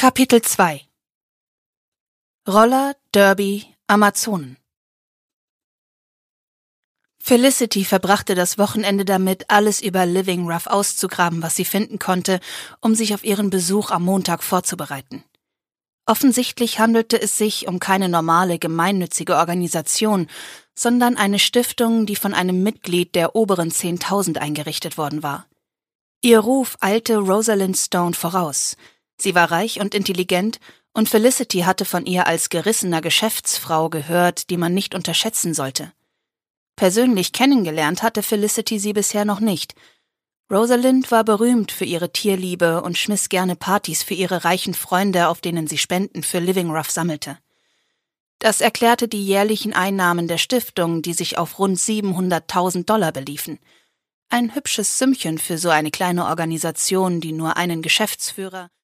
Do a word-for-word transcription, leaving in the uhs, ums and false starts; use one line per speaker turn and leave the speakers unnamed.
Kapitel zwei Roller, Derby, Amazonen. Felicity verbrachte das Wochenende damit, alles über Living Rough auszugraben, was sie finden konnte, um sich auf ihren Besuch am Montag vorzubereiten. Offensichtlich handelte es sich um keine normale gemeinnützige Organisation, sondern eine Stiftung, die von einem Mitglied der oberen zehntausend eingerichtet worden war. Ihr Ruf eilte Rosalind Stone voraus. Sie war reich und intelligent, und Felicity hatte von ihr als gerissener Geschäftsfrau gehört, die man nicht unterschätzen sollte. Persönlich kennengelernt hatte Felicity sie bisher noch nicht. Rosalind war berühmt für ihre Tierliebe und schmiss gerne Partys für ihre reichen Freunde, auf denen sie Spenden für Living Rough sammelte. Das erklärte die jährlichen Einnahmen der Stiftung, die sich auf rund siebenhunderttausend Dollar beliefen. Ein hübsches Sümmchen für so eine kleine Organisation, die nur einen Geschäftsführer